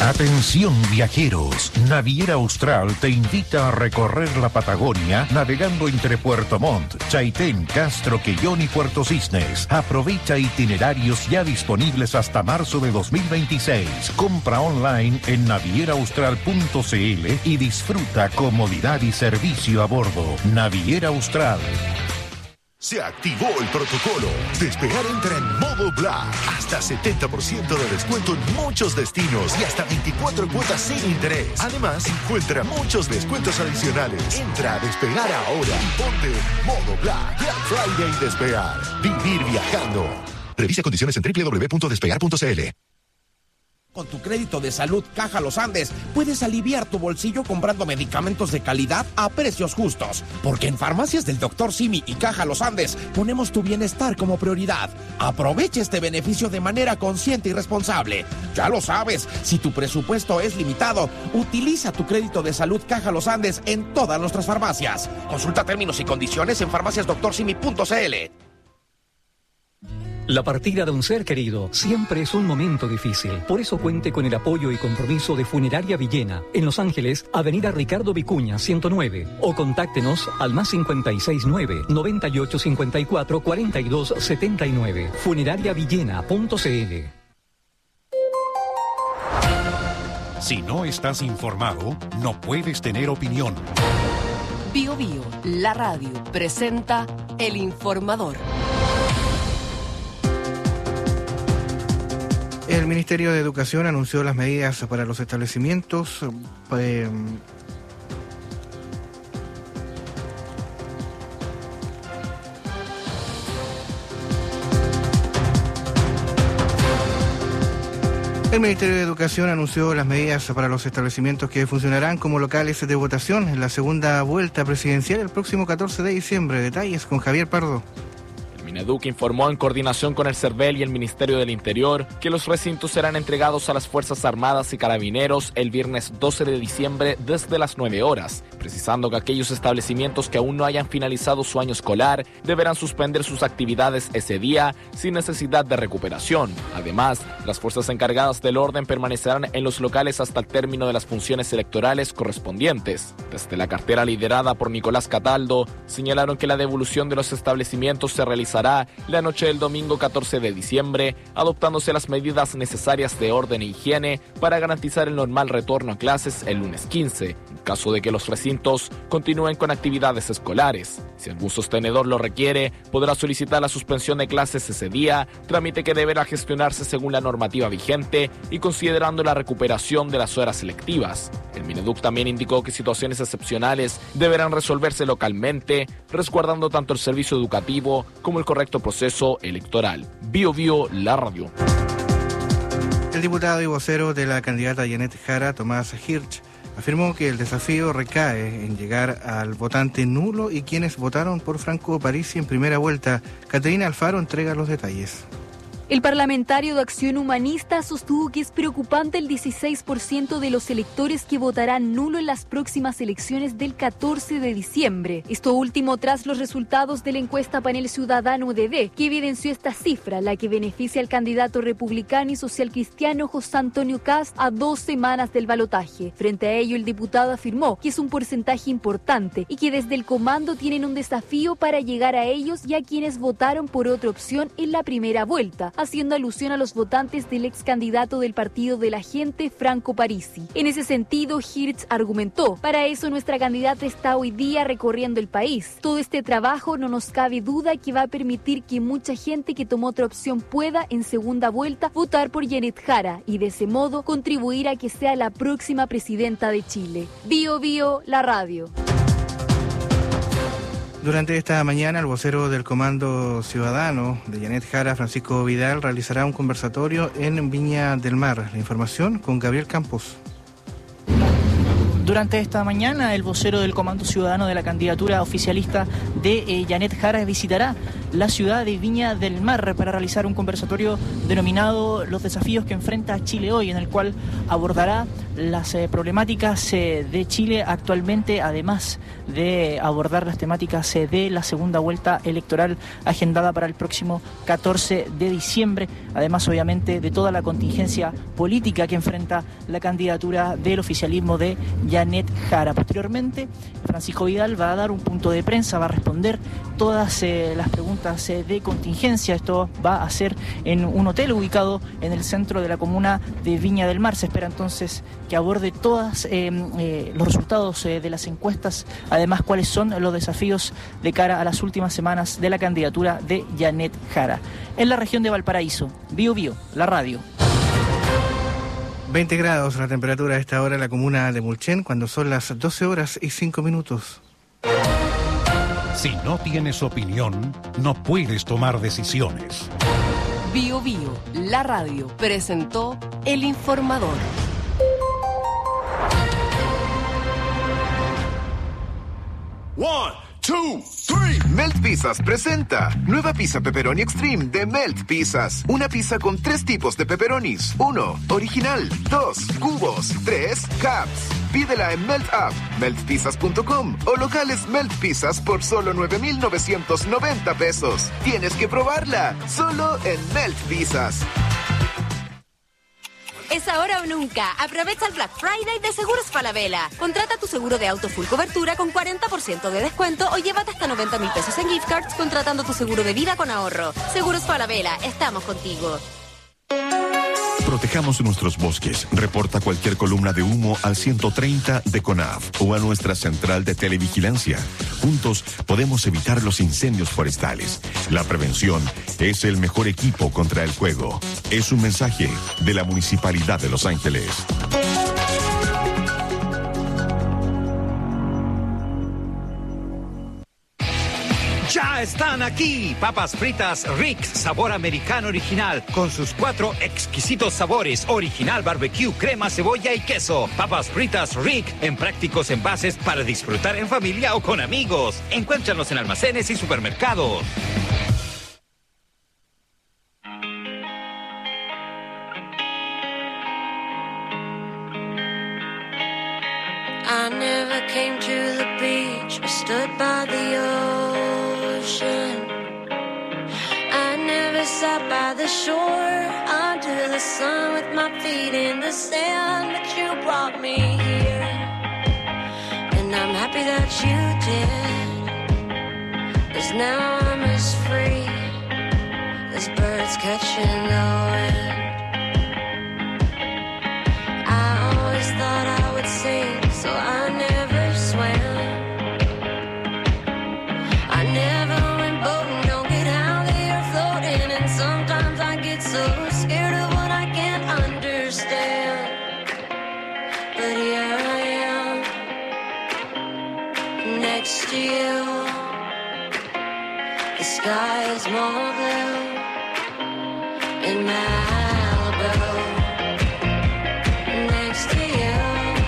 Atención viajeros, Naviera Austral te invita a recorrer la Patagonia navegando entre Puerto Montt, Chaitén, Castro, Quellón y Puerto Cisnes. Aprovecha itinerarios ya disponibles hasta marzo de 2026. Compra online en navieraaustral.cl y disfruta comodidad y servicio a bordo. Naviera Austral. Se activó el protocolo. Despegar entra en modo Black. Hasta 70% de descuento en muchos destinos y hasta 24 cuotas sin interés. Además, encuentra muchos descuentos adicionales. Entra a Despegar ahora y ponte en modo Black. Black Friday Despegar. Vivir viajando. Revisa condiciones en www.despegar.cl. Con tu crédito de salud Caja Los Andes, puedes aliviar tu bolsillo comprando medicamentos de calidad a precios justos. Porque en Farmacias del Dr. Simi y Caja Los Andes ponemos tu bienestar como prioridad. Aprovecha este beneficio de manera consciente y responsable. Ya lo sabes, si tu presupuesto es limitado, utiliza tu crédito de salud Caja Los Andes en todas nuestras farmacias. Consulta términos y condiciones en farmaciasdoctorsimi.cl. La partida de un ser querido siempre es un momento difícil. Por eso cuente con el apoyo y compromiso de Funeraria Villena, en Los Ángeles, Avenida Ricardo Vicuña, 109. O contáctenos al +569 9854 4279. Funerariavillena.cl. Si no estás informado, no puedes tener opinión. Bio Bio, la radio, presenta El Informador. El Ministerio de Educación anunció las medidas para los establecimientos. El Ministerio de Educación anunció las medidas para los establecimientos que funcionarán como locales de votación en la segunda vuelta presidencial el próximo 14 de diciembre. Detalles con Javier Pardo. Mineduc informó en coordinación con el CERVEL y el Ministerio del Interior que los recintos serán entregados a las Fuerzas Armadas y Carabineros el viernes 12 de diciembre desde las 9 horas, precisando que aquellos establecimientos que aún no hayan finalizado su año escolar deberán suspender sus actividades ese día sin necesidad de recuperación. Además, las fuerzas encargadas del orden permanecerán en los locales hasta el término de las funciones electorales correspondientes. Desde la cartera liderada por Nicolás Cataldo, señalaron que la devolución de los establecimientos se realizará la noche del domingo 14 de diciembre, adoptándose las medidas necesarias de orden e higiene para garantizar el normal retorno a clases el lunes 15, en caso de que los recintos continúen con actividades escolares. Si algún sostenedor lo requiere, podrá solicitar la suspensión de clases ese día, trámite que deberá gestionarse según la normativa vigente y considerando la recuperación de las horas selectivas. El Mineduc también indicó que situaciones excepcionales deberán resolverse localmente, resguardando tanto el servicio educativo como el correcto proceso electoral. Bio Bio, la radio. El diputado y vocero de la candidata Janet Jara, Tomás Hirsch, afirmó que el desafío recae en llegar al votante nulo y quienes votaron por Franco Parisi en primera vuelta. Caterina Alfaro entrega los detalles. El parlamentario de Acción Humanista sostuvo que es preocupante el 16% de los electores que votarán nulo en las próximas elecciones del 14 de diciembre. Esto último tras los resultados de la encuesta Panel Ciudadano UDD, que evidenció esta cifra, la que beneficia al candidato republicano y social cristiano José Antonio Kast a 2 semanas del balotaje. Frente a ello, el diputado afirmó que es un porcentaje importante y que desde el comando tienen un desafío para llegar a ellos y a quienes votaron por otra opción en la primera vuelta, haciendo alusión a los votantes del ex candidato del Partido de la Gente, Franco Parisi. En ese sentido, Hirsch argumentó: para eso nuestra candidata está hoy día recorriendo el país. Todo este trabajo no nos cabe duda que va a permitir que mucha gente que tomó otra opción pueda, en segunda vuelta, votar por Janet Jara y de ese modo contribuir a que sea la próxima presidenta de Chile. Bio Bio, la radio. Durante esta mañana, el vocero del Comando Ciudadano de Janet Jara, Francisco Vidal, realizará un conversatorio en Viña del Mar. La información con Gabriel Campos. Durante esta mañana, el vocero del Comando Ciudadano de la candidatura oficialista de Janet Jara visitará la ciudad de Viña del Mar para realizar un conversatorio denominado Los desafíos que enfrenta Chile hoy, en el cual abordará las problemáticas de Chile actualmente, además de abordar las temáticas de la segunda vuelta electoral agendada para el próximo 14 de diciembre, además obviamente de toda la contingencia política que enfrenta la candidatura del oficialismo de Janet Jara. Posteriormente, Francisco Vidal va a dar un punto de prensa, va a responder todas las preguntas de contingencia. Esto va a ser en un hotel ubicado en el centro de la comuna de Viña del Mar. Se espera entonces que aborde todos los resultados de las encuestas, además cuáles son los desafíos de cara a las últimas semanas de la candidatura de Janet Jara. En la región de Valparaíso, Bio Bio, la radio. 20 grados la temperatura a esta hora en la comuna de Mulchen, cuando son las 12:05. Si no tienes opinión, no puedes tomar decisiones. Bio Bio, la radio, presentó El Informador. One, two, three. Melt Pizzas presenta nueva pizza pepperoni extreme de Melt Pizzas. Una pizza con 3 tipos de pepperonis. 1, original. 2, cubos. 3, cups. Pídela en Melt App, meltpizzas.com o locales Melt Pizzas por solo 9,990 pesos. Tienes que probarla, solo en Melt Pizzas. Es ahora o nunca. Aprovecha el Black Friday de Seguros Falabella. Contrata tu seguro de auto full cobertura con 40% de descuento o llévate hasta 90,000 pesos en gift cards contratando tu seguro de vida con ahorro. Seguros Falabella, estamos contigo. Protejamos nuestros bosques. Reporta cualquier columna de humo al 130 de CONAF o a nuestra central de televigilancia. Juntos podemos evitar los incendios forestales. La prevención es el mejor equipo contra el fuego. Es un mensaje de la Municipalidad de Los Ángeles. ¡Ya están aquí! Papas fritas Rick, sabor americano original, con sus 4 exquisitos sabores: original, barbecue, crema, cebolla y queso. Papas fritas Rick, en prácticos envases para disfrutar en familia o con amigos. Encuéntranos en almacenes y supermercados. I never came to the beach or stood by the ocean. I never sat by the shore under the sun with my feet in the sand, but you brought me here, and I'm happy that you did, 'cause now I'm as free as birds catching the wind. I always thought I would sing, so I never swam. I never went boating, don't get out there floating, and sometimes I get so scared of what I can't understand. But here I am, next to you. The sky is more blue in Malibu. Next to you.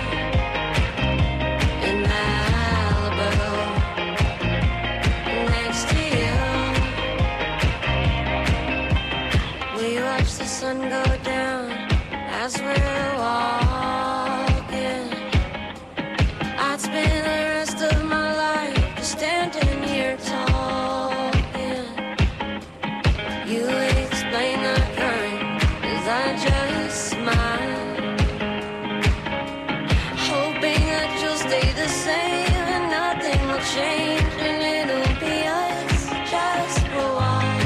Sun go down as we're walking. I'd spend the rest of my life just standing here talking. You explain the current as I just smile, hoping that you'll stay the same and nothing will change, and it'll be us just for a while.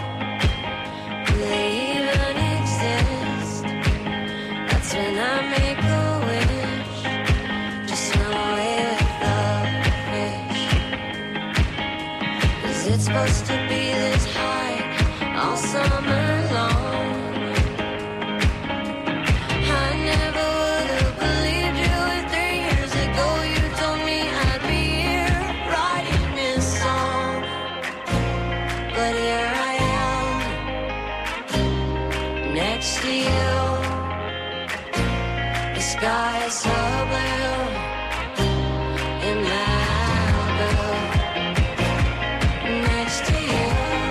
When I make a wish, just swim away with the fish, 'cause it's supposed to be this high all summer long. I never would have believed you if 3 years ago you told me I'd be here writing this song. But here I am, next to you. The sky is so blue in Malibu. Next to you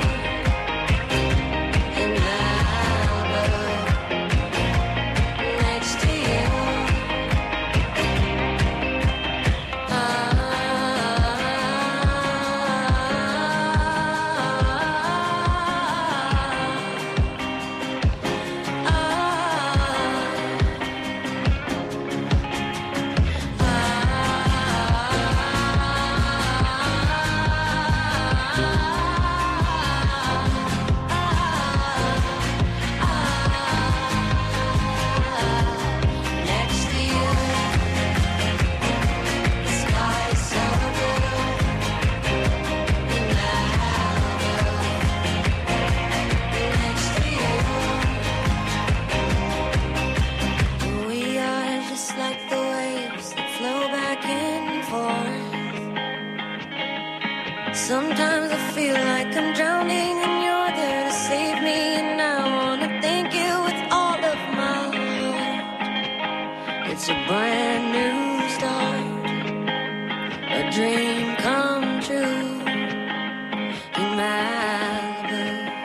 in Malibu. Next to you. Sometimes I feel like I'm drowning and you're there to save me, and I wanna thank you with all of my heart. It's a brand new start, a dream come true in Malibu.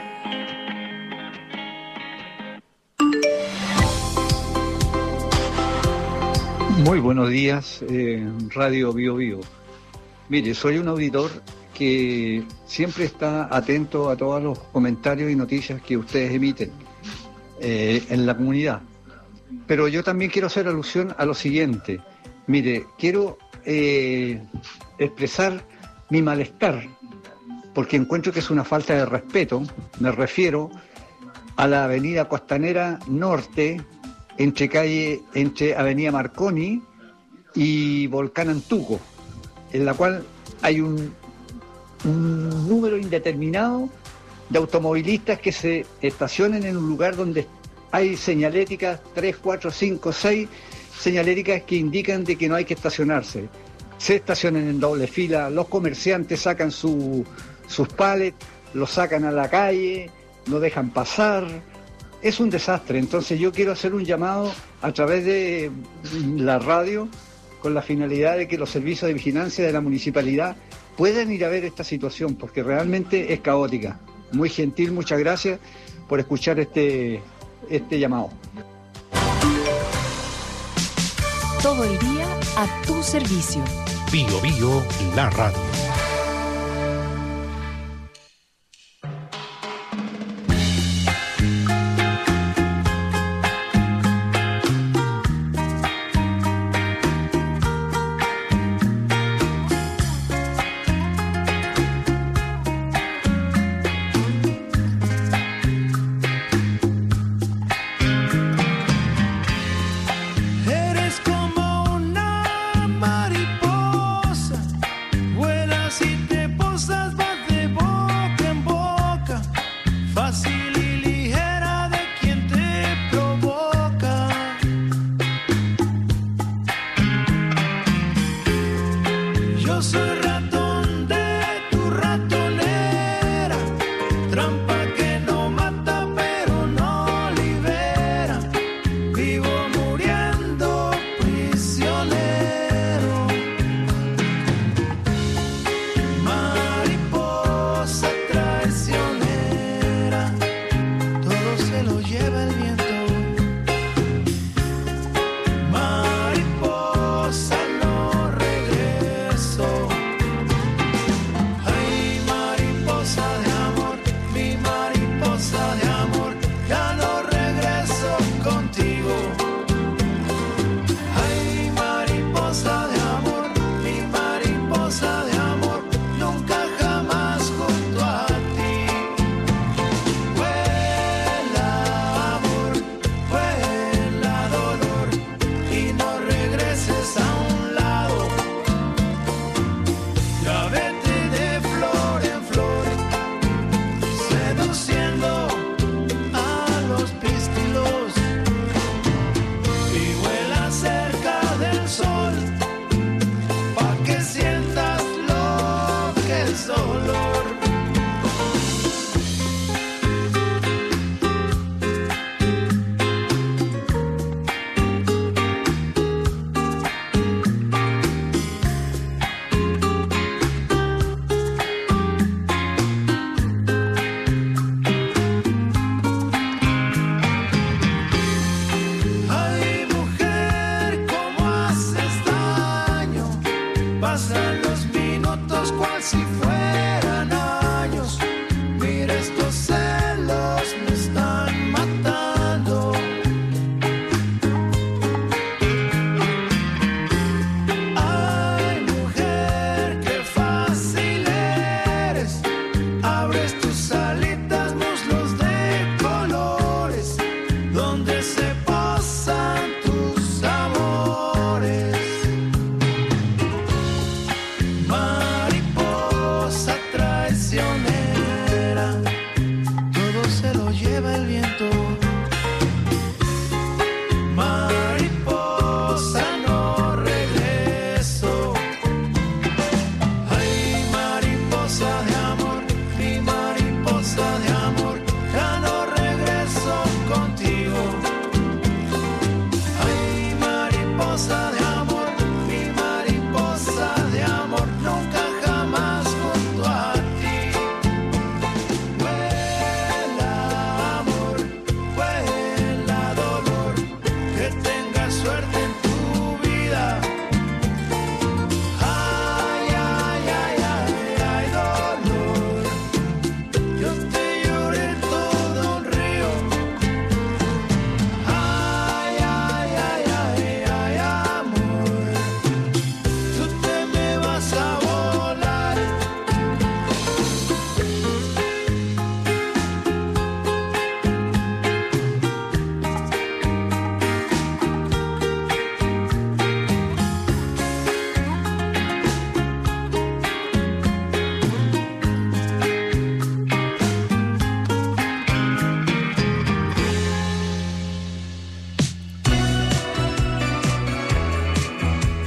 Muy buenos días, Radio Bio Bio. Mire, soy un auditor que siempre está atento a todos los comentarios y noticias que ustedes emiten en la comunidad. Pero yo también quiero hacer alusión a lo siguiente. Mire, quiero expresar mi malestar, porque encuentro que es una falta de respeto. Me refiero a la avenida Costanera Norte, entre Avenida Marconi y Volcán Antuco, en la cual hay un número indeterminado de automovilistas que se estacionen en un lugar donde hay señaléticas, 3, 4, 5, 6 señaléticas que indican de que no hay que estacionarse. Se estacionan en doble fila, los comerciantes sacan sus palets, los sacan a la calle, no dejan pasar. Es un desastre. Entonces yo quiero hacer un llamado a través de la radio con la finalidad de que los servicios de vigilancia de la municipalidad puedan ir a ver esta situación, porque realmente es caótica. Muy gentil, muchas gracias por escuchar este llamado. Todo el día a tu servicio. Bio Bio, la radio. Eres como una mariposa, vuelas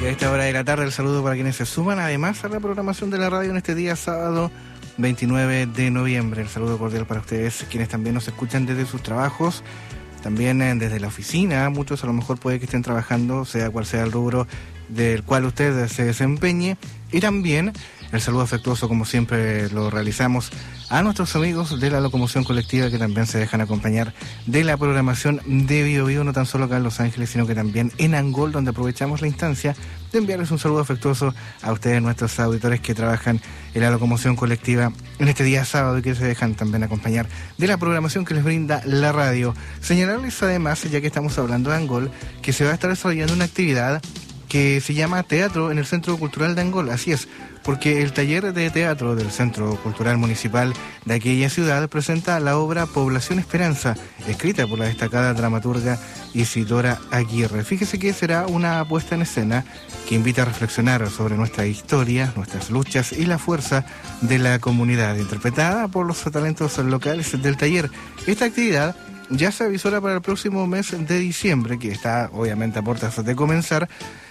a esta hora de la tarde el saludo para quienes se suman además a la programación de la radio en este día sábado 29 de noviembre. El saludo cordial para ustedes, quienes también nos escuchan desde sus trabajos, también desde la oficina. Muchos a lo mejor puede que estén trabajando, sea cual sea el rubro del cual usted se desempeñe. Y también el saludo afectuoso, como siempre lo realizamos, a nuestros amigos de la locomoción colectiva que también se dejan acompañar de la programación de Bio Bio, no tan solo acá en Los Ángeles, sino que también en Angol, donde aprovechamos la instancia de enviarles un saludo afectuoso a ustedes, nuestros auditores que trabajan en la locomoción colectiva en este día sábado y que se dejan también acompañar de la programación que les brinda la radio. Señalarles además, ya que estamos hablando de Angol, que se va a estar desarrollando una actividad que se llama Teatro en el Centro Cultural de Angol. Así es, porque el taller de teatro del Centro Cultural Municipal de aquella ciudad presenta la obra Población Esperanza, escrita por la destacada dramaturga Isidora Aguirre. Fíjese que será una puesta en escena que invita a reflexionar sobre nuestra historia, nuestras luchas y la fuerza de la comunidad, interpretada por los talentos locales del taller. Esta actividad ya se avisora para el próximo mes de diciembre, que está obviamente a puertas de comenzar,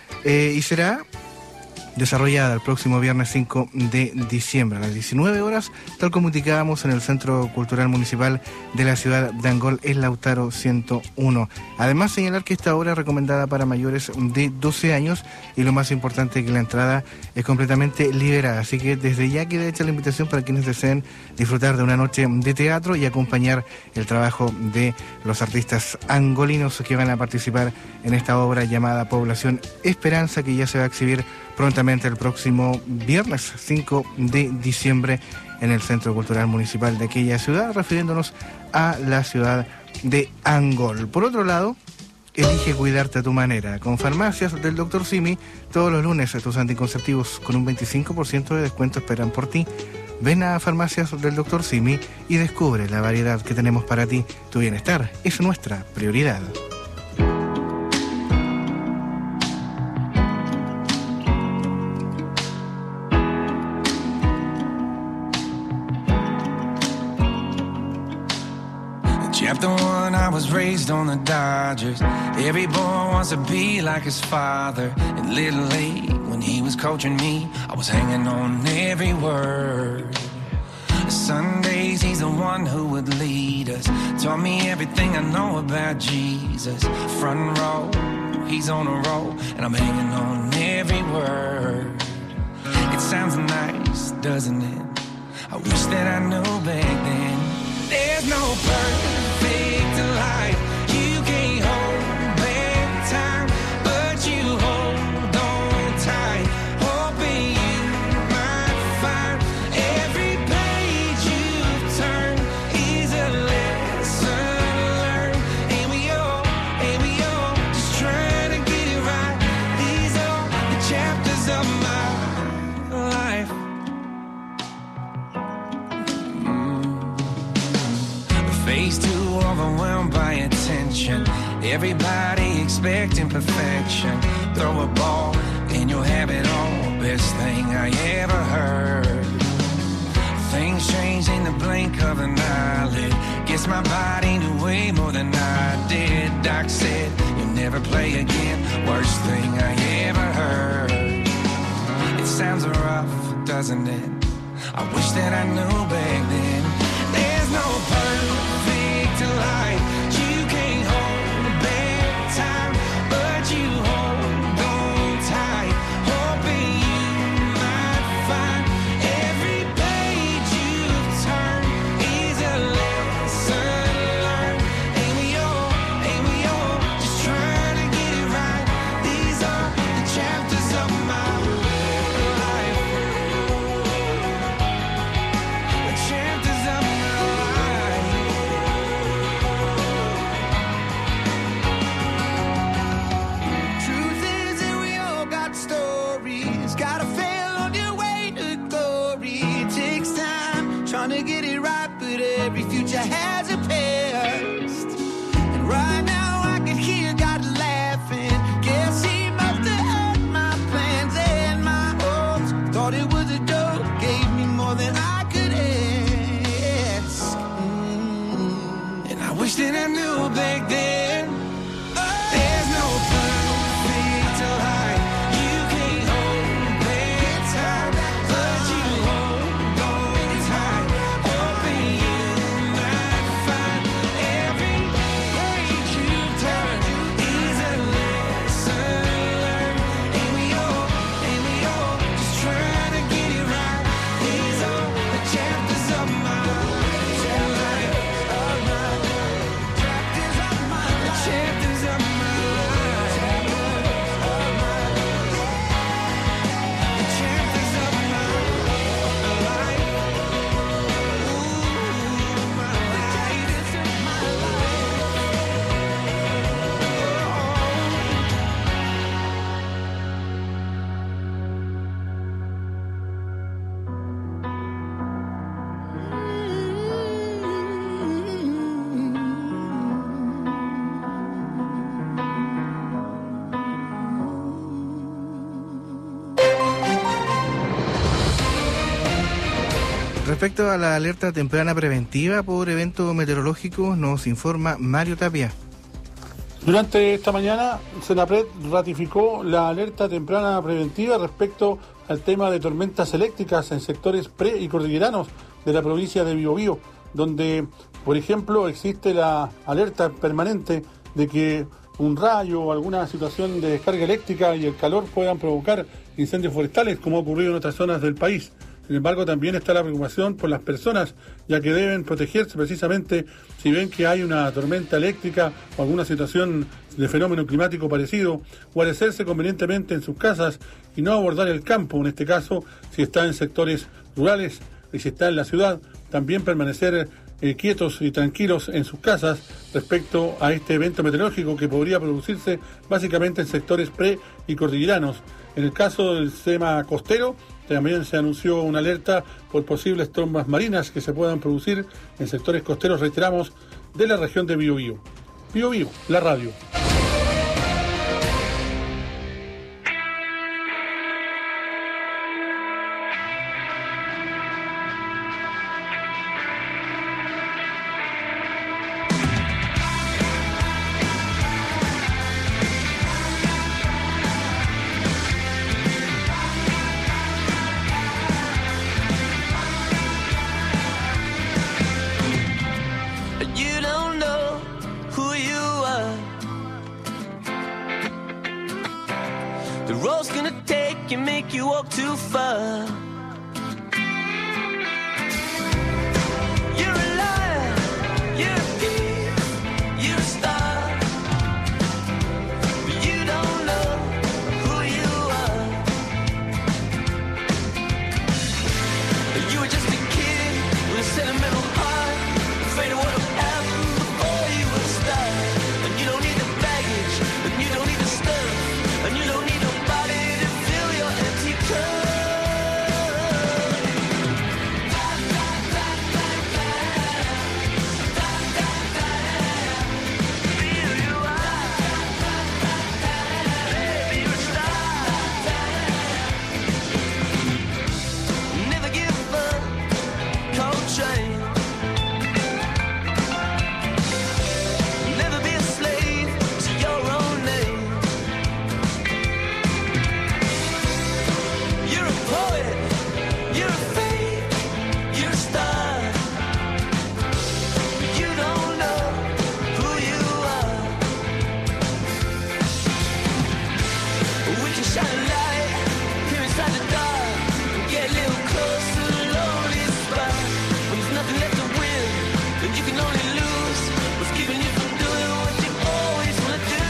y será desarrollada el próximo viernes 5 de diciembre a las 19 horas, tal como indicábamos en el Centro Cultural Municipal de la ciudad de Angol, en Lautaro 101. Además, señalar que esta obra es recomendada para mayores de 12 años y lo más importante, que la entrada es completamente liberada. Así que desde ya queda hecha la invitación para quienes deseen disfrutar de una noche de teatro y acompañar el trabajo de los artistas angolinos que van a participar en esta obra llamada Población Esperanza, que ya se va a exhibir prontamente el próximo viernes 5 de diciembre en el Centro Cultural Municipal de aquella ciudad, refiriéndonos a la ciudad de Angol. Por otro lado, elige cuidarte a tu manera. Con Farmacias del Dr. Simi, todos los lunes tus anticonceptivos con un 25% de descuento esperan por ti. Ven a Farmacias del Dr. Simi y descubre la variedad que tenemos para ti. Tu bienestar es nuestra prioridad. Chapter 1, I was raised on the Dodgers. Every boy wants to be like his father. And Little League, when he was coaching me, I was hanging on every word. Sundays, he's the one who would lead us. Taught me everything I know about Jesus. Front row, he's on a roll, and I'm hanging on every word. It sounds nice, doesn't it? I wish that I knew back then. There's no perfect life. You can't hold back time, but you hold on tight, hoping you might find every page you turn is a lesson learned. And we all just trying to get it right. These are the chapters of my life. Face too overwhelmed by attention. Everybody expecting perfection. Throw a ball and you'll have it all. Best thing I ever heard. Things change in the blink of an eyelid. Guess my body knew way more than I did. Doc said you'll never play again. Worst thing I ever heard. It sounds rough, doesn't it? I wish that I knew back then. There's no perfect life. You can't hold back time, but you hold on tight, hoping you might find every page you turn is a lesson learned. And we all just trying to get it right. These are the chapters of my life. The chapters of my life. Respecto a la alerta temprana preventiva por evento meteorológico, nos informa Mario Tapia. Durante esta mañana, Senapred ratificó la alerta temprana preventiva respecto al tema de tormentas eléctricas en sectores pre- y cordilleranos de la provincia de Biobío, donde, por ejemplo, existe la alerta permanente de que un rayo o alguna situación de descarga eléctrica y el calor puedan provocar incendios forestales, como ha ocurrido en otras zonas del país. Sin embargo, también está la preocupación por las personas, ya que deben protegerse precisamente si ven que hay una tormenta eléctrica o alguna situación de fenómeno climático parecido, guarecerse convenientemente en sus casas y no abordar el campo, en este caso, si está en sectores rurales y si está en la ciudad, también permanecer quietos y tranquilos en sus casas respecto a este evento meteorológico que podría producirse básicamente en sectores pre- y cordilleranos. En el caso del sistema costero, también se anunció una alerta por posibles trombas marinas que se puedan producir en sectores costeros, reiteramos, de la región de Biobío. Biobío, la radio. You don't know who you are. The road's gonna take you, make you walk too far. You're a liar, you're a thief, you're a star. But you don't know who you are. You were just a kid with a sentimental heart, afraid of what'll happen before you will start. And you don't need the baggage, and you don't need the stuff, and you don't need nobody to fill your empty cup. Never give up, Coltrane. Never be a slave to your own name. You're a poet, you're a fake, you're a star. But you don't know who you are. We can shine a light here inside the dark and get a little close to the lonely spot. When there's nothing left to win, and you can only lose what's keeping you from doing what you always want to do.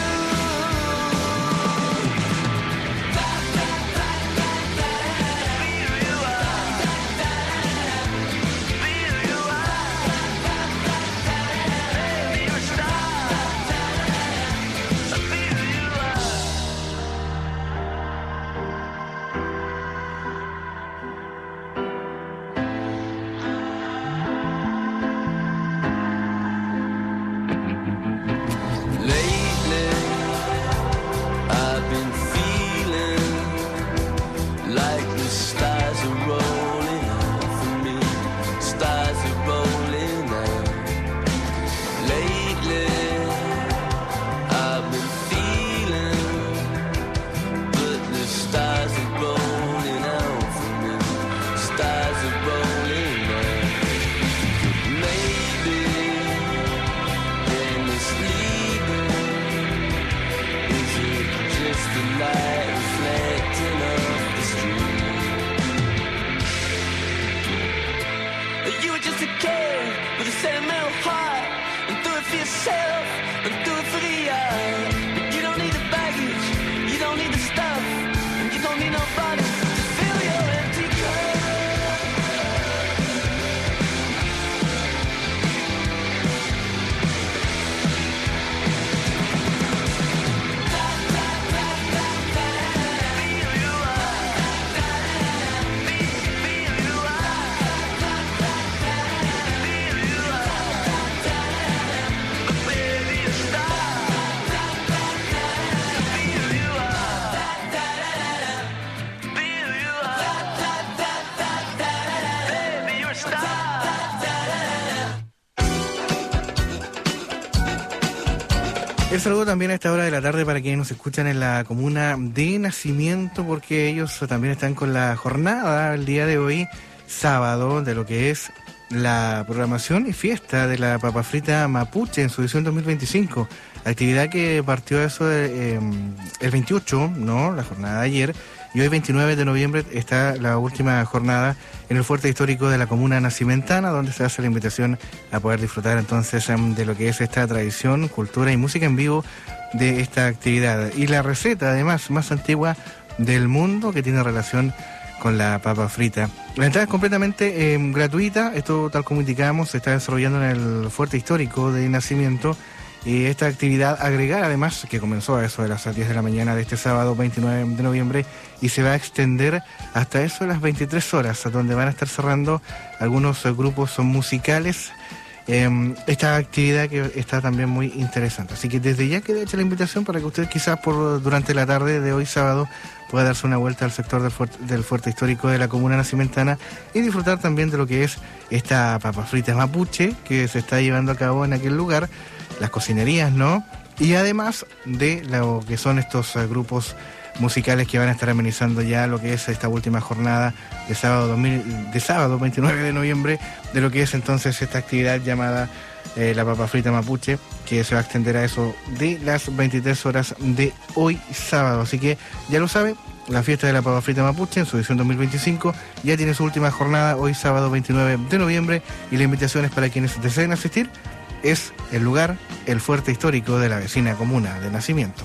saludo también a esta hora de la tarde para quienes nos escuchan en la comuna de Nacimiento, porque ellos también están con la jornada el día de hoy, sábado, de lo que es la programación y fiesta de la papa frita mapuche en su edición 2025. Actividad que partió eso el 28, ¿no? La jornada de ayer. Y hoy, 29 de noviembre, está la última jornada en el Fuerte Histórico de la Comuna Nacimentana, donde se hace la invitación a poder disfrutar entonces de lo que es esta tradición, cultura y música en vivo de esta actividad. Y la receta, además, más antigua del mundo, que tiene relación con la papa frita. La entrada es completamente gratuita. Esto, tal como indicamos, se está desarrollando en el Fuerte Histórico de Nacimiento. Y esta actividad agregada, además, que comenzó a eso de las 10 de la mañana de este sábado 29 de noviembre y se va a extender hasta eso de las 23 horas, donde van a estar cerrando algunos grupos musicales. Esta actividad que está también muy interesante. Así que desde ya queda hecha la invitación para que usted quizás durante la tarde de hoy sábado pueda darse una vuelta al sector del Fuerte Histórico de la Comuna Nacimentana y disfrutar también de lo que es esta papa frita mapuche que se está llevando a cabo en aquel lugar, las cocinerías, ¿no? Y además de lo que son estos grupos musicales que van a estar amenizando ya lo que es esta última jornada de sábado 29 de noviembre, de lo que es entonces esta actividad llamada la papa frita mapuche, que se va a extender a eso de las 23 horas de hoy sábado. Así que ya lo sabe, la fiesta de la papa frita mapuche en su edición 2025 ya tiene su última jornada hoy sábado 29 de noviembre y la invitación es para quienes deseen asistir. Es el lugar, el Fuerte Histórico de la vecina comuna de Nacimiento.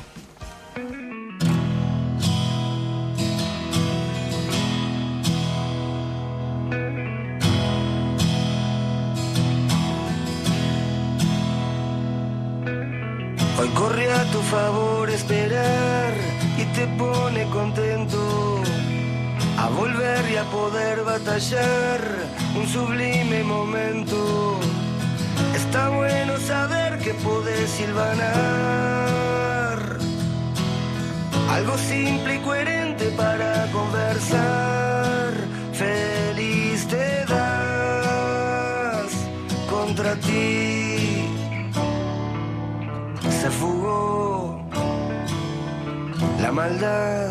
Hoy corre a tu favor esperar y te pone contento a volver y a poder batallar un sublime momento. Está bueno saber que podés silvanar algo simple y coherente para conversar. Feliz te das contra ti. Se fugó la maldad.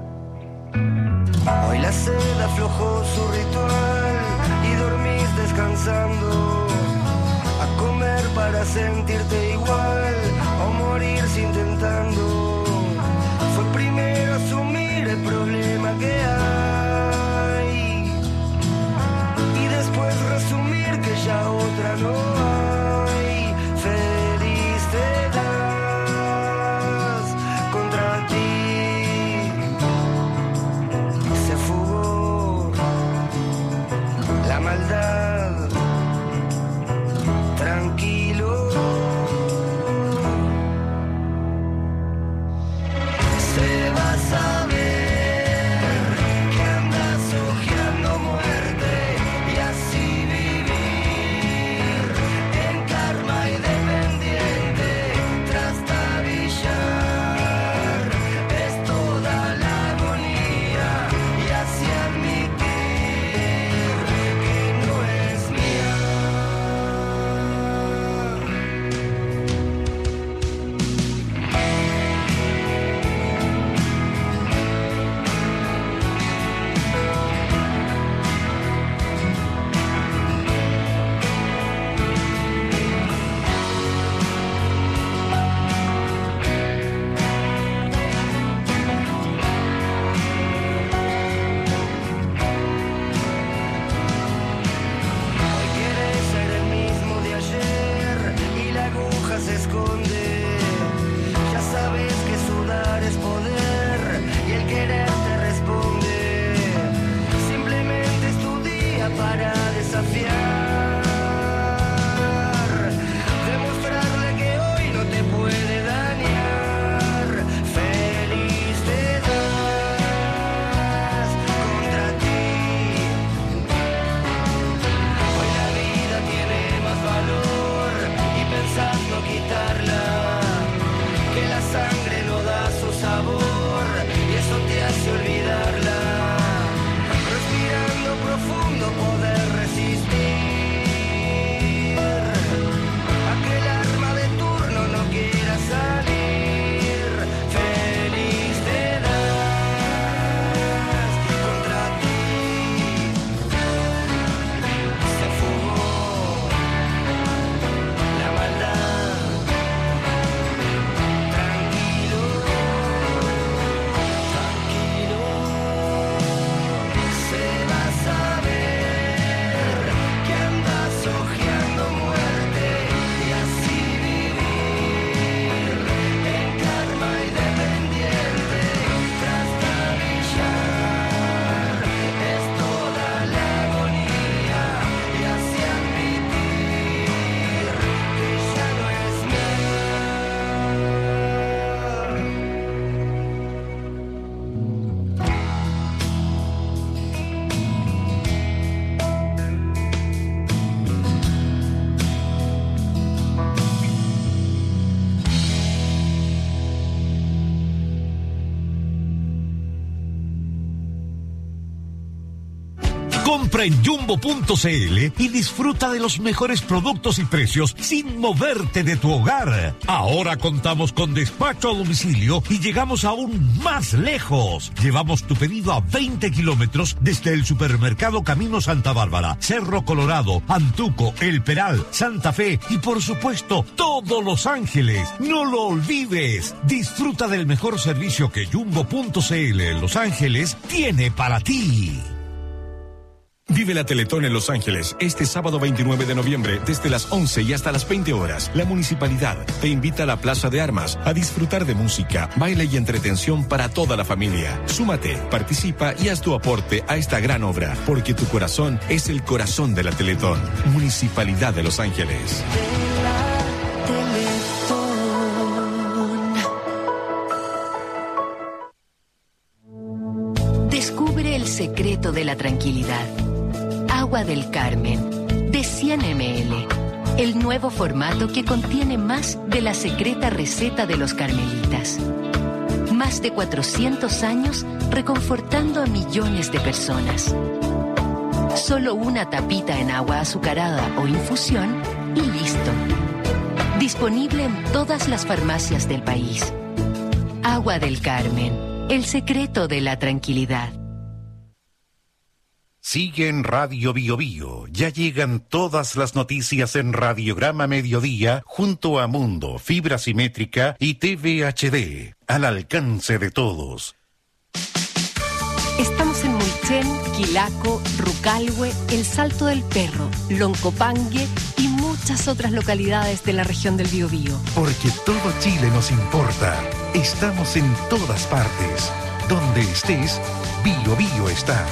Hoy la sed aflojó su ritual y dormís descansando. A comer para sentirte igual o morirse intentando. Fue primero asumir el problema que hay y después resumir que ya otra no hay. Feliz te das contra ti. Se fugó la maldad. Tranquilo, Compra en jumbo.cl y disfruta de los mejores productos y precios sin moverte de tu hogar. Ahora contamos con despacho a domicilio y llegamos aún más lejos. Llevamos tu pedido a 20 kilómetros desde el supermercado Camino Santa Bárbara, Cerro Colorado, Antuco, El Peral, Santa Fe y por supuesto todo Los Ángeles. No lo olvides. Disfruta del mejor servicio que jumbo.cl en Los Ángeles tiene para ti. Vive la Teletón en Los Ángeles este sábado 29 de noviembre desde las 11 y hasta las 20 horas. La municipalidad te invita a la Plaza de Armas a disfrutar de música, baile y entretención para toda la familia. Súmate, participa y haz tu aporte a esta gran obra, porque tu corazón es el corazón de la Teletón. Municipalidad de Los Ángeles. Descubre el secreto de la tranquilidad. Agua del Carmen, de 100 ml. El nuevo formato que contiene más de la secreta receta de los carmelitas. Más de 400 años reconfortando a millones de personas. Solo una tapita en agua azucarada o infusión y listo. Disponible en todas las farmacias del país. Agua del Carmen, el secreto de la tranquilidad. Sigue en Radio Bio Bio. Ya llegan todas las noticias en Radiograma Mediodía junto a Mundo, Fibra Simétrica y TV HD. Al alcance de todos. Estamos en Mulchen, Quilaco, Rucalhue, El Salto del Perro, Loncopangue y muchas otras localidades de la región del Biobío. Porque todo Chile nos importa. Estamos en todas partes. Donde estés, Bio Bio está.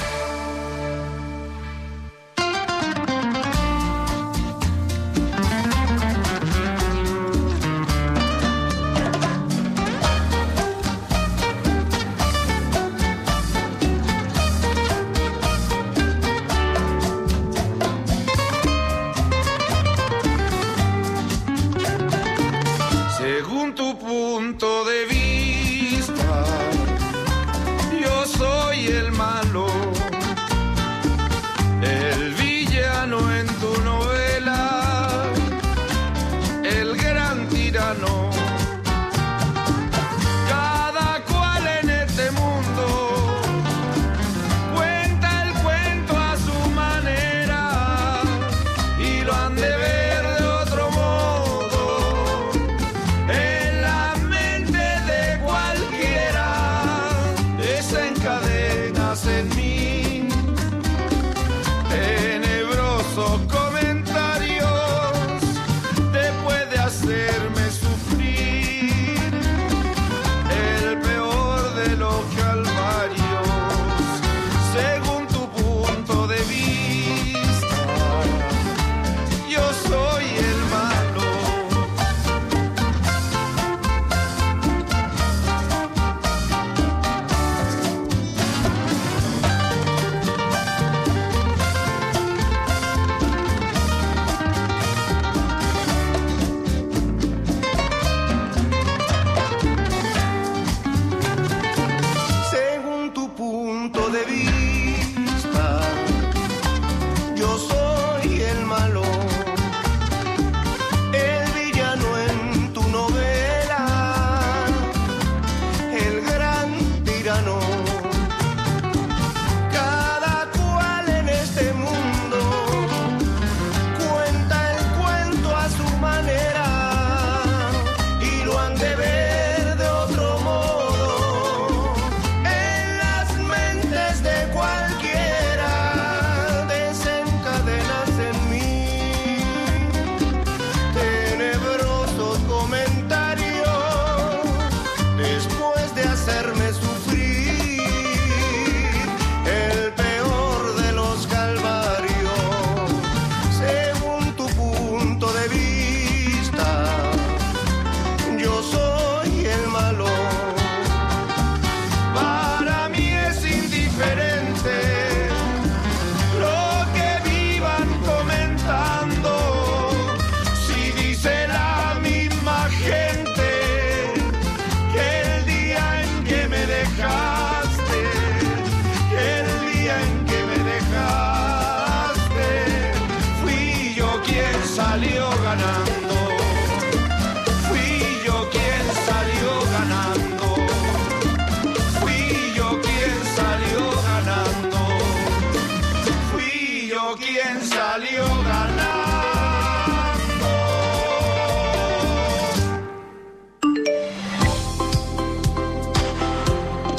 Después de hacerme sufrir.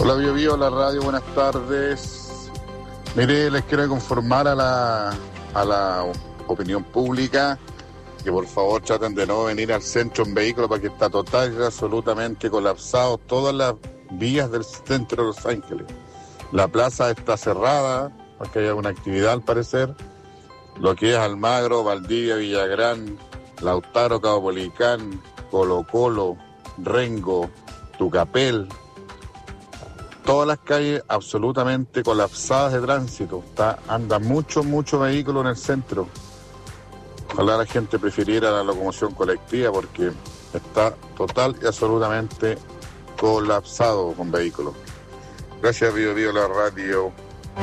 Hola Bio, la radio, buenas tardes. Mire, les quiero conformar a la opinión pública que por favor traten de no venir al centro en vehículo porque está total y absolutamente colapsado todas las vías del centro de Los Ángeles. La plaza está cerrada porque hay alguna actividad al parecer. Lo que es Almagro, Valdivia, Villagrán, Lautaro, Caupolicán, Colo Colo, Rengo, Tucapel. Todas las calles absolutamente colapsadas de tránsito. Anda mucho vehículo en el centro. Ojalá la gente prefiriera la locomoción colectiva porque está total y absolutamente colapsado con vehículos. Gracias, Bio, la radio.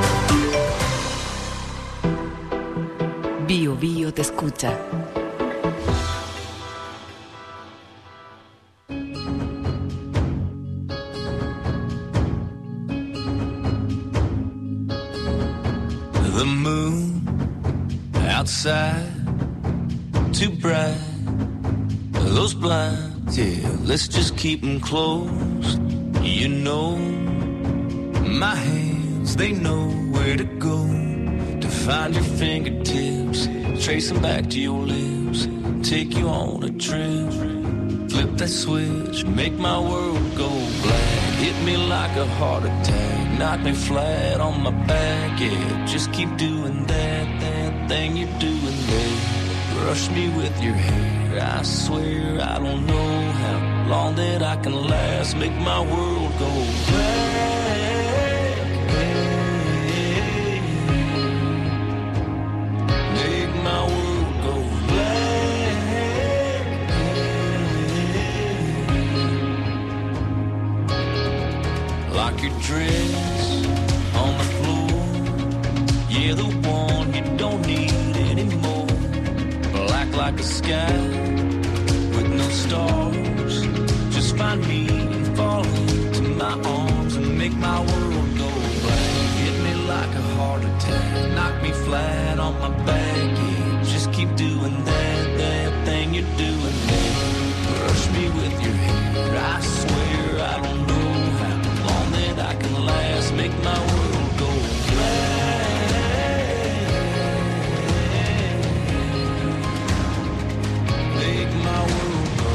Bio te escucha. The moon outside, too bright. Those blinds, yeah, let's just keep them closed. You know, my hands, they know where to go to find your fingertips, trace them back to your lips, take you on a trip. Flip that switch, make my world go black. Hit me like a heart attack, knock me flat on my back. Yeah, just keep doing that thing you're doing there. Brush me with your hair, I swear I don't know how long that I can last. Make my world go black. Make my world go black. Like your dress on the floor, yeah, the one you don't need anymore. Black like a sky with no stars. Just find me and fall into my arms and make my world go black. Hit me like a heart attack, knock me flat on my back. Yeah, just keep doing that thing you're doing there. Brush me with your hair, I swear I don't know how long that I can last. Make my world go black. Make my world go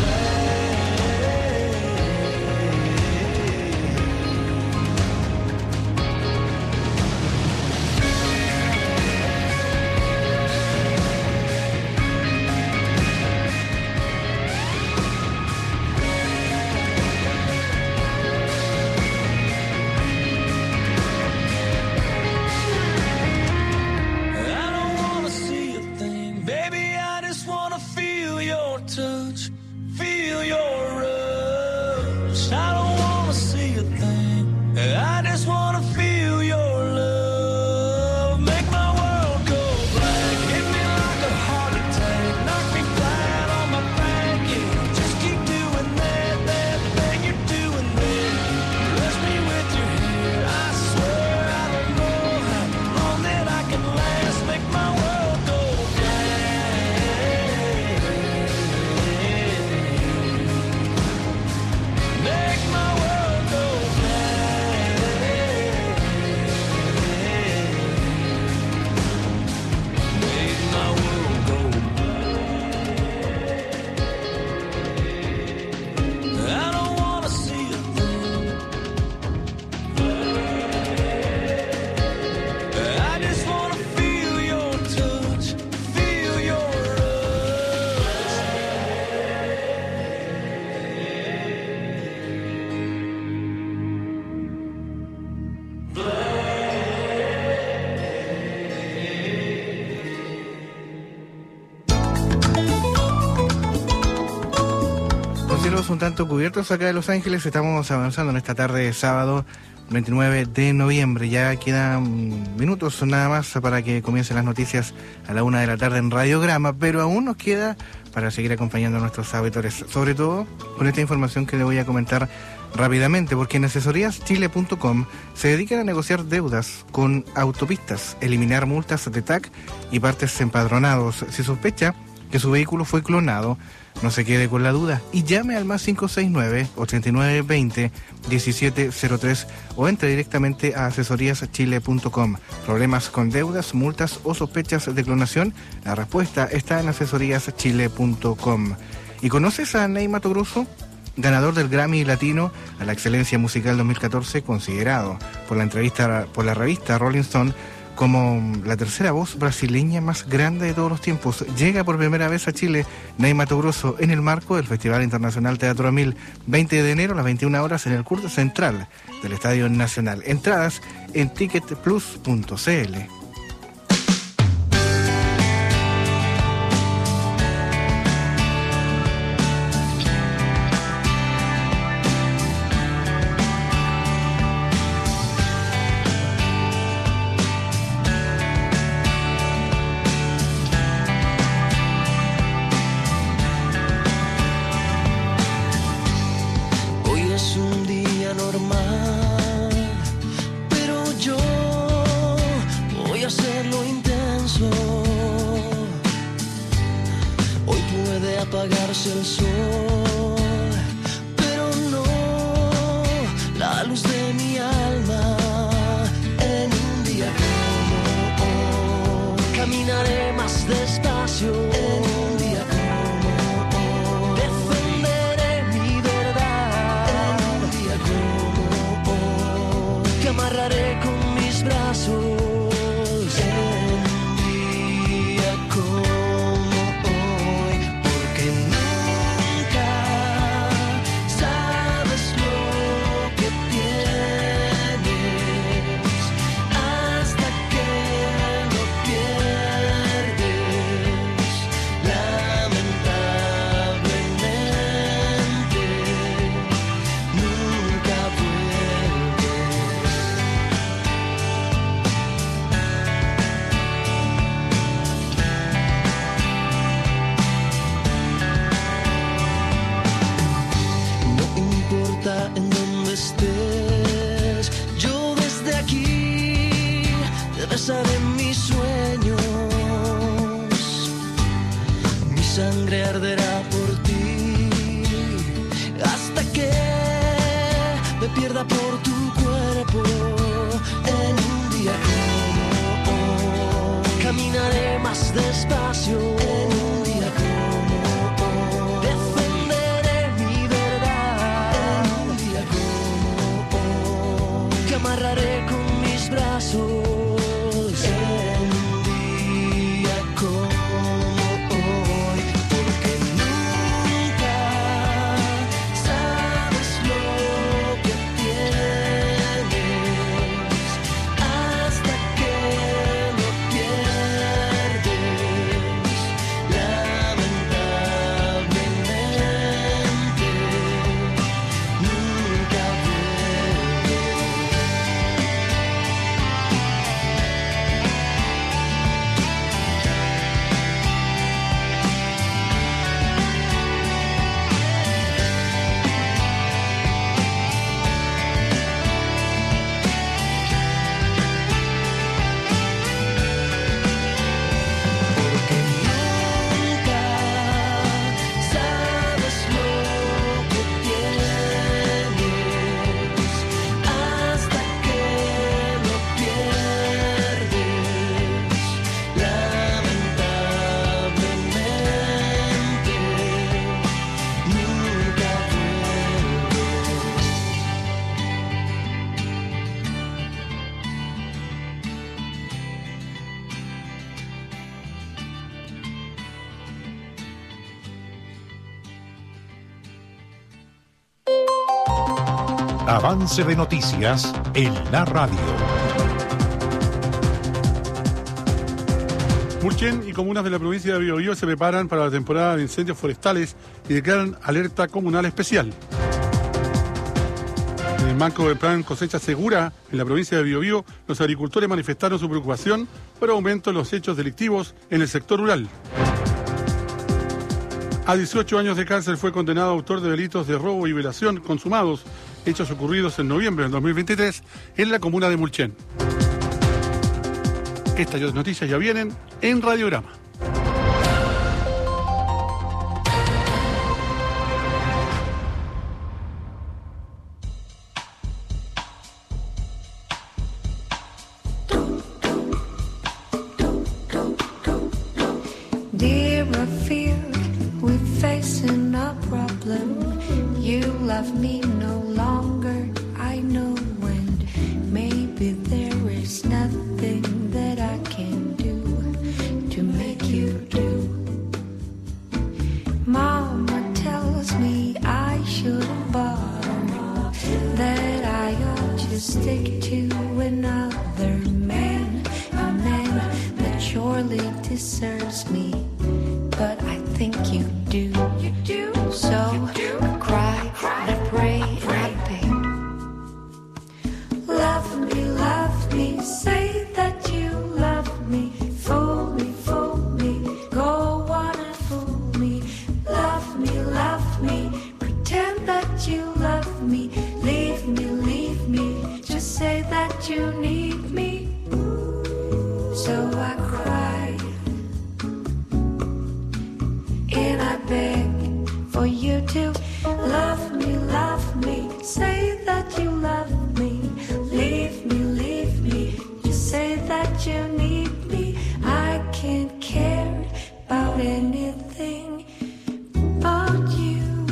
I don't wanna see a thing, baby, I just wanna feel your touch, feel your rush. I don't wanna see a thing, I just wanna feel your love. Make my world go black, hit me like a heart attack, knock me flat on my back. Yeah, just keep doing that thing you're doing there. Brush me with your hair, I swear I don't know how long that I can last. Make my world go make my world go make my world go I don't wanna see a thing. I just wanna feel your touch, feel your Los cielos un tanto cubiertos acá de Los Ángeles. Estamos avanzando en esta tarde de sábado 29 de noviembre. Ya quedan minutos nada más para que comiencen las noticias a la 1 de la tarde en Radiograma, pero aún nos queda para seguir acompañando a nuestros auditores, sobre todo con esta información que le voy a comentar rápidamente, porque en asesoríaschile.com se dedican a negociar deudas con autopistas, eliminar multas de TAC y partes empadronados. Si sospecha que su vehículo fue clonado, No se quede con la duda y llame al más 569-8920-1703 o entre directamente a asesoríaschile.com. ¿Problemas con deudas, multas o sospechas de clonación? La respuesta está en asesoríaschile.com. ¿Y conoces a Ney Matogrosso? Ganador del Grammy Latino a la Excelencia Musical 2014, considerado por la revista Rolling Stone como la tercera voz brasileña más grande de todos los tiempos. Llega por primera vez a Chile Ney Matogrosso en el marco del Festival Internacional Teatro 1000, 20 de enero a las 21 horas en el curso central del Estadio Nacional. Entradas en ticketplus.cl. apagarse el sol, pero no la luz de mi alma. En un día como hoy caminaré más despacio. En un día como hoy defenderé mi verdad. En un día como hoy te amarraré con mis brazos. En donde estés, yo desde aquí te besaré mis sueños, mi sangre arderá por ti hasta que me pierda por tu cuerpo. En un día como hoy caminaré más despacio. En un día como hoy defenderé mi verdad. Te amarraré con mis brazos. En un día como hoy, porque nunca sabes lo que tienes hasta que lo pierdes. Lamentablemente nunca sabes lo que tienes hasta que lo pierdes. Lamentablemente nunca Avance de noticias en la radio. Mulchen y comunas de la provincia de Biobío se preparan para la temporada de incendios forestales y declaran alerta comunal especial. En el marco del plan Cosecha Segura en la provincia de Biobío, los agricultores manifestaron su preocupación por aumento en los hechos delictivos en el sector rural. A 18 años de cárcel fue condenado autor de delitos de robo y violación consumados, hechos ocurridos en noviembre del 2023 en la comuna de Mulchen. Estas y otras noticias ya vienen en Radiograma. love me no longer, I know, and maybe there is nothing that I can do to make you do. Mama tells me I shouldn't bother, that I ought to stick to another man, a man that surely deserves me, but I think you do. You do. So I cry, and I pray, and I beg. Love me, say that you love me. Fool me, go on and fool me. Love me, pretend that you love me. Leave me, just say that you need me. So I cry, and I beg for you to love me, say that you love me. Leave me, just say that you need me. I can't care about anything but you.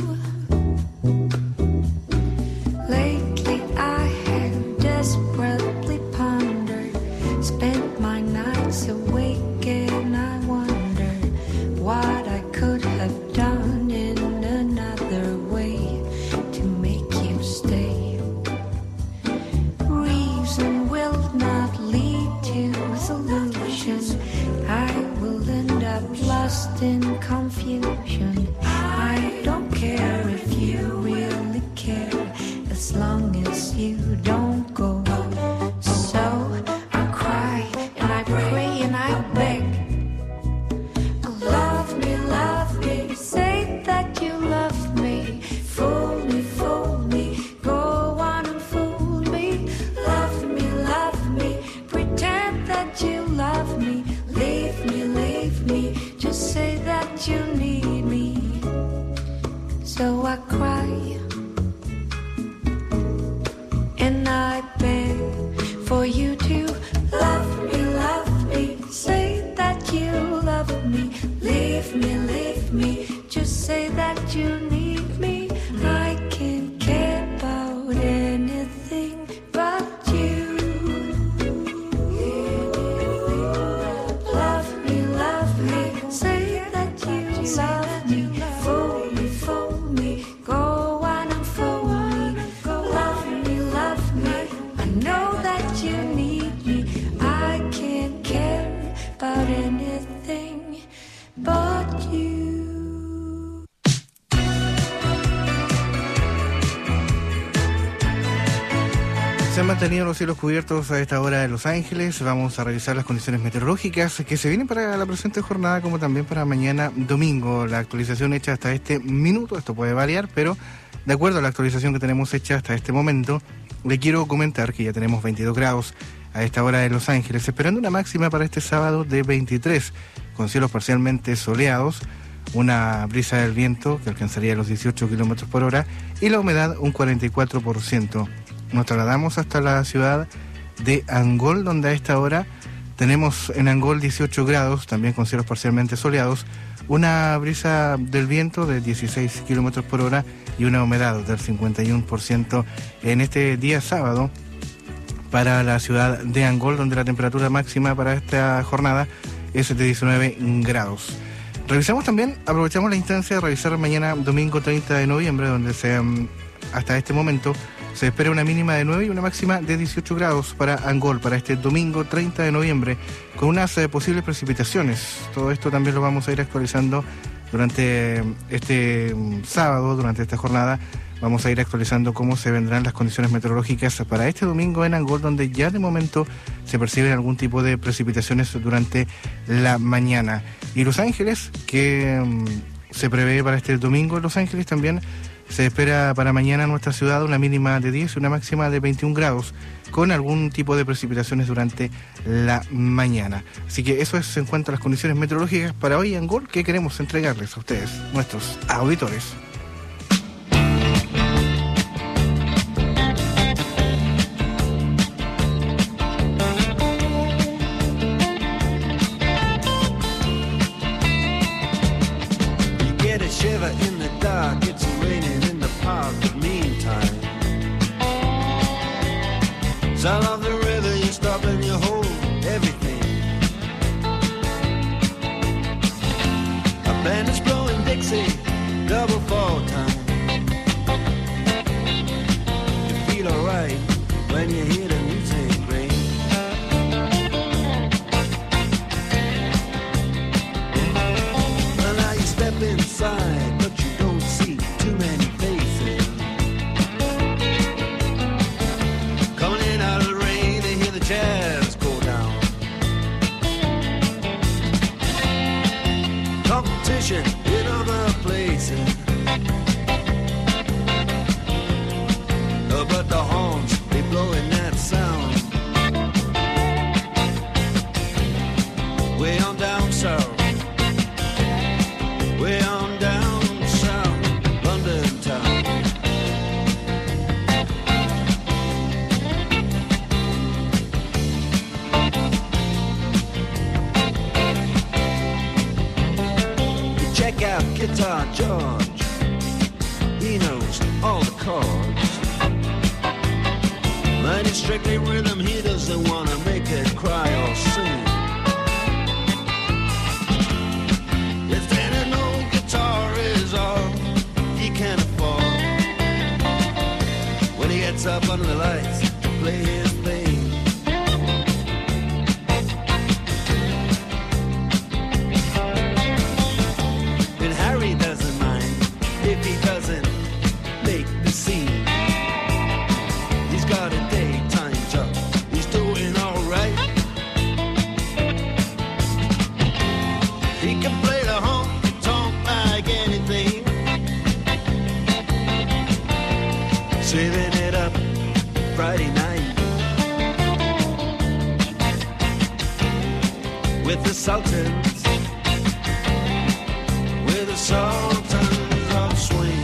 Lately I have desperately pondered, spent my nights awake, and I wonder what I could have done in another way to make you stay. Reason will not lead to solution. I will end up lost in confusion. I don't care if you really care, as long as you don't go. So I cry, and I pray, and I beg. Love me, say that you love me. Fool me, go on and fool me. Love me, pretend that you love me. Leave me, just say that you need me. So I cry, and I beg for you to love me, say that you love me. Leave me, just say that you need me. I can't care about anything but you. Love me, say that you love me. Fool me, go on and fool me. Love me, I know that you need me. I can't care about anything but you. Se han mantenido los cielos cubiertos a esta hora en Los Ángeles. Vamos a revisar las condiciones meteorológicas que se vienen para la presente jornada, como también para mañana domingo. La actualización hecha hasta este minuto, esto puede variar, pero de acuerdo a la actualización que tenemos hecha hasta este momento, le quiero comentar que ya tenemos 22 grados a esta hora en Los Ángeles, esperando una máxima para este sábado de 23, con cielos parcialmente soleados, una brisa del viento que alcanzaría los 18 kilómetros por hora y la humedad un 44%. Nos trasladamos hasta la ciudad de Angol, donde a esta hora tenemos en Angol 18 grados, también con cielos parcialmente soleados, una brisa del viento de 16 kilómetros por hora y una humedad del 51% en este día sábado para la ciudad de Angol, donde la temperatura máxima para esta jornada es de 19 grados. Revisamos también, aprovechamos la instancia de revisar mañana domingo 30 de noviembre, donde hasta este momento se espera una mínima de 9 y una máxima de 18 grados para Angol, para este domingo 30 de noviembre, con unas posibles precipitaciones. Todo esto también lo vamos a ir actualizando durante este sábado, durante esta jornada. Vamos a ir actualizando cómo se vendrán las condiciones meteorológicas para este domingo en Angol, donde ya de momento se perciben algún tipo de precipitaciones durante la mañana. Y Los Ángeles, que se prevé para este domingo en Los Ángeles, también se espera para mañana en nuestra ciudad una mínima de 10 y una máxima de 21 grados, con algún tipo de precipitaciones durante la mañana. Así que eso es en cuanto a las condiciones meteorológicas para hoy en Angol, que queremos entregarles a ustedes, nuestros auditores. Shiver in the dark, it's raining in the park with me Sound of the river, you stop and you hold everything. A band is blowing Dixie, double fall time. You feel alright when you hear the music ring. Well, now you step inside, but you don't see too many faces. Coming in out of the rain, they hear the jazz go down. Competition in other places, but the horns, they blowing that sound. Way on down south, way on down south, London town. You check out Guitar George, he knows all the chords. But it's strictly rhythm, he doesn't want to make it cry or sing. If any old guitar is all he can afford, when he gets up under the lights to play his thing. And Harry doesn't mind if he doesn't make the scene. He's got a daytime job, he's doing alright. He can play the honky-tonk like anything, saving it up Friday night with the Sultans, with the Sultans of Swing.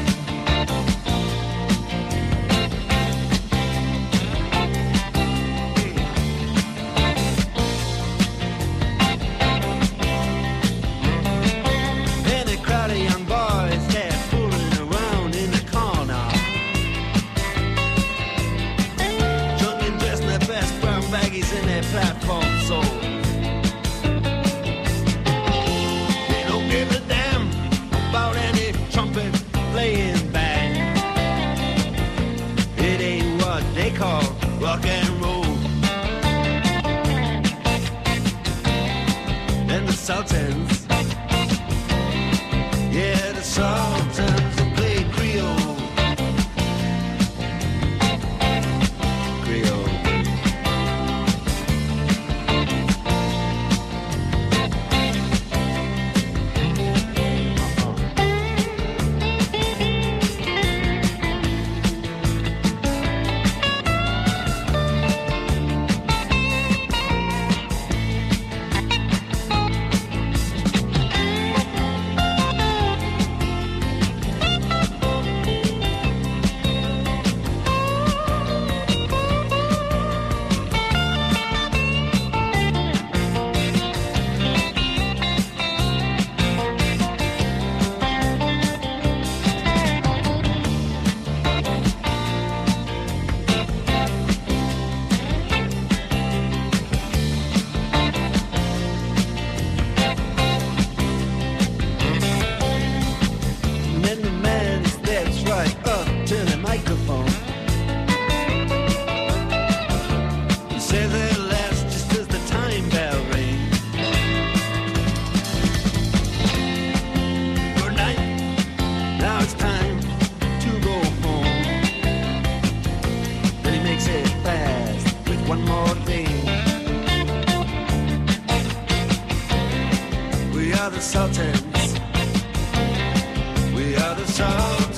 In their platform soul, they don't give a damn about any trumpet playing band. It ain't what they call rock and roll. And the Sultans, yeah, the Sultans play Creole. Creole. We are the Sultans. We are the Sultans.